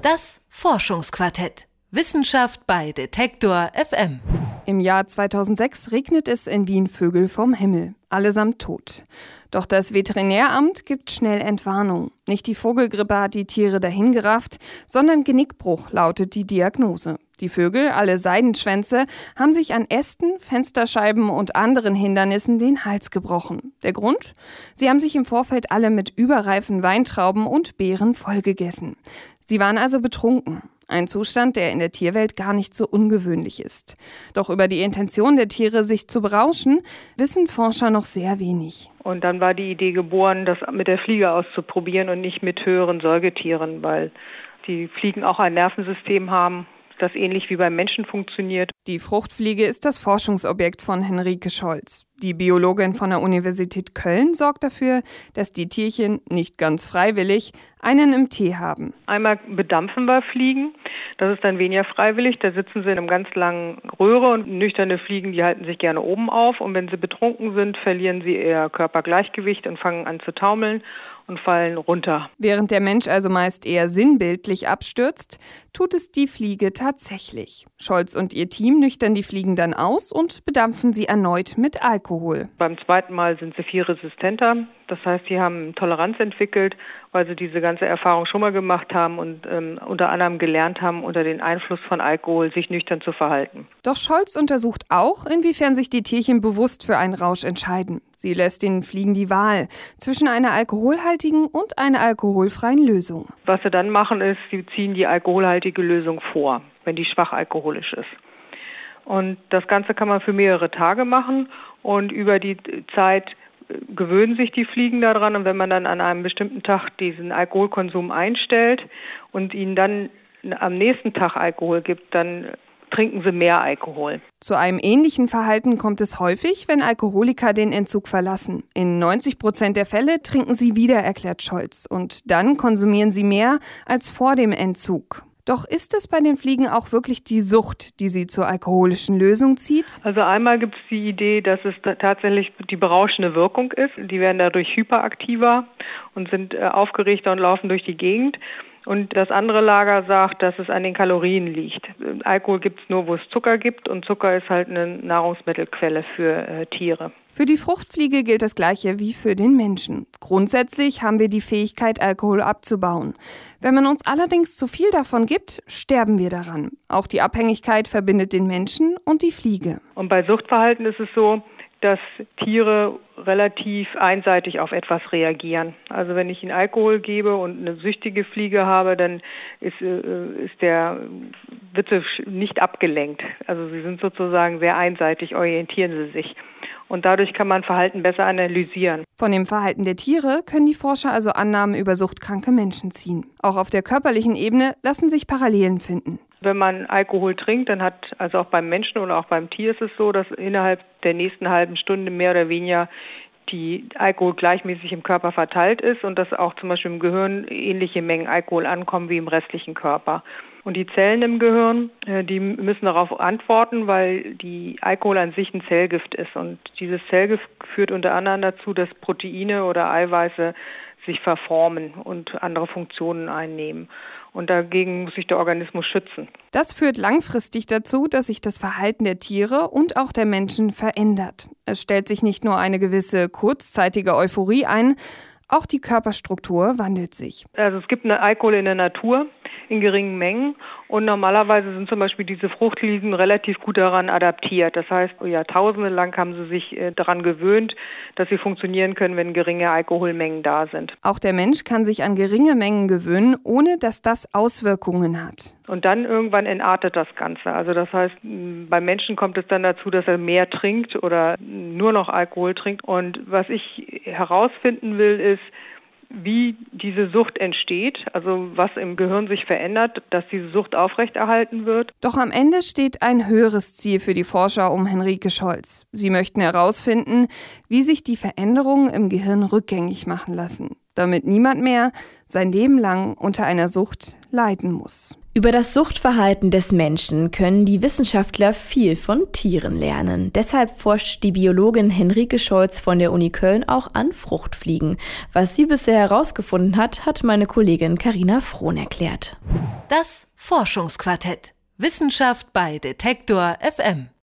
Das Forschungsquartett. Wissenschaft bei Detektor FM. Im Jahr 2006 regnet es in Wien Vögel vom Himmel, allesamt tot. Doch das Veterinäramt gibt schnell Entwarnung. Nicht die Vogelgrippe hat die Tiere dahingerafft, sondern Genickbruch lautet die Diagnose. Die Vögel, alle Seidenschwänze, haben sich an Ästen, Fensterscheiben und anderen Hindernissen den Hals gebrochen. Der Grund? Sie haben sich im Vorfeld alle mit überreifen Weintrauben und Beeren vollgegessen. Sie waren also betrunken. Ein Zustand, der in der Tierwelt gar nicht so ungewöhnlich ist. Doch über die Intention der Tiere, sich zu berauschen, wissen Forscher noch sehr wenig. Und dann war die Idee geboren, das mit der Fliege auszuprobieren und nicht mit höheren Säugetieren, weil die Fliegen auch ein Nervensystem haben, das ähnlich wie beim Menschen funktioniert. Die Fruchtfliege ist das Forschungsobjekt von Henrike Scholz. Die Biologin von der Universität Köln sorgt dafür, dass die Tierchen nicht ganz freiwillig einen im Tee haben. Einmal bedampfen wir Fliegen, das ist dann weniger freiwillig, da sitzen sie in einem ganz langen Röhre und nüchterne Fliegen, die halten sich gerne oben auf und wenn sie betrunken sind, verlieren sie ihr Körpergleichgewicht und fangen an zu taumeln und fallen runter. Während der Mensch also meist eher sinnbildlich abstürzt, tut es die Fliege tatsächlich. Scholz und ihr Team nüchtern die Fliegen dann aus und bedampfen sie erneut mit Alkohol. Beim zweiten Mal sind sie viel resistenter. Das heißt, sie haben Toleranz entwickelt, weil sie diese ganze Erfahrung schon mal gemacht haben und unter anderem gelernt haben, unter den Einfluss von Alkohol sich nüchtern zu verhalten. Doch Scholz untersucht auch, inwiefern sich die Tierchen bewusst für einen Rausch entscheiden. Sie lässt den Fliegen die Wahl zwischen einer alkoholhaltigen und einer alkoholfreien Lösung. Was sie dann machen ist, sie ziehen die alkoholhaltige Lösung vor, wenn die schwach alkoholisch ist. Und das Ganze kann man für mehrere Tage machen und über die Zeit gewöhnen sich die Fliegen daran und wenn man dann an einem bestimmten Tag diesen Alkoholkonsum einstellt und ihnen dann am nächsten Tag Alkohol gibt, dann trinken sie mehr Alkohol. Zu einem ähnlichen Verhalten kommt es häufig, wenn Alkoholiker den Entzug verlassen. In 90% der Fälle trinken sie wieder, erklärt Scholz. Und dann konsumieren sie mehr als vor dem Entzug. Doch ist es bei den Fliegen auch wirklich die Sucht, die sie zur alkoholischen Lösung zieht? Also einmal gibt es die Idee, dass es tatsächlich die berauschende Wirkung ist. Die werden dadurch hyperaktiver und sind aufgeregter und laufen durch die Gegend. Und das andere Lager sagt, dass es an den Kalorien liegt. Alkohol gibt es nur, wo es Zucker gibt und Zucker ist halt eine Nahrungsmittelquelle für Tiere. Für die Fruchtfliege gilt das Gleiche wie für den Menschen. Grundsätzlich haben wir die Fähigkeit, Alkohol abzubauen. Wenn man uns allerdings zu viel davon gibt, sterben wir daran. Auch die Abhängigkeit verbindet den Menschen und die Fliege. Und bei Suchtverhalten ist es so, dass Tiere relativ einseitig auf etwas reagieren. Also wenn ich ihnen Alkohol gebe und eine süchtige Fliege habe, dann wird sie nicht abgelenkt. Also sie sind sozusagen sehr einseitig, orientieren sie sich. Und dadurch kann man Verhalten besser analysieren. Von dem Verhalten der Tiere können die Forscher also Annahmen über suchtkranke Menschen ziehen. Auch auf der körperlichen Ebene lassen sich Parallelen finden. Wenn man Alkohol trinkt, dann hat, also auch beim Menschen oder auch beim Tier ist es so, dass innerhalb der nächsten halben Stunde mehr oder weniger die Alkohol gleichmäßig im Körper verteilt ist und dass auch zum Beispiel im Gehirn ähnliche Mengen Alkohol ankommen wie im restlichen Körper. Und die Zellen im Gehirn, die müssen darauf antworten, weil die Alkohol an sich ein Zellgift ist. Und dieses Zellgift führt unter anderem dazu, dass Proteine oder Eiweiße sich verformen und andere Funktionen einnehmen. Und dagegen muss sich der Organismus schützen. Das führt langfristig dazu, dass sich das Verhalten der Tiere und auch der Menschen verändert. Es stellt sich nicht nur eine gewisse kurzzeitige Euphorie ein, auch die Körperstruktur wandelt sich. Also es gibt eine Alkohol in der Natur in geringen Mengen und normalerweise sind zum Beispiel diese Fruchtfliegen relativ gut daran adaptiert. Das heißt, Jahrtausende lang haben sie sich daran gewöhnt, dass sie funktionieren können, wenn geringe Alkoholmengen da sind. Auch der Mensch kann sich an geringe Mengen gewöhnen, ohne dass das Auswirkungen hat. Und dann irgendwann entartet das Ganze. Also das heißt, beim Menschen kommt es dann dazu, dass er mehr trinkt oder nur noch Alkohol trinkt. Und was ich herausfinden will, ist, wie diese Sucht entsteht, also was im Gehirn sich verändert, dass diese Sucht aufrechterhalten wird. Doch am Ende steht ein höheres Ziel für die Forscher um Henrike Scholz. Sie möchten herausfinden, wie sich die Veränderungen im Gehirn rückgängig machen lassen, damit niemand mehr sein Leben lang unter einer Sucht leiden muss. Über das Suchtverhalten des Menschen können die Wissenschaftler viel von Tieren lernen. Deshalb forscht die Biologin Henrike Scholz von der Uni Köln auch an Fruchtfliegen. Was sie bisher herausgefunden hat, hat meine Kollegin Carina Frohn erklärt. Das Forschungsquartett. Wissenschaft bei Detektor FM.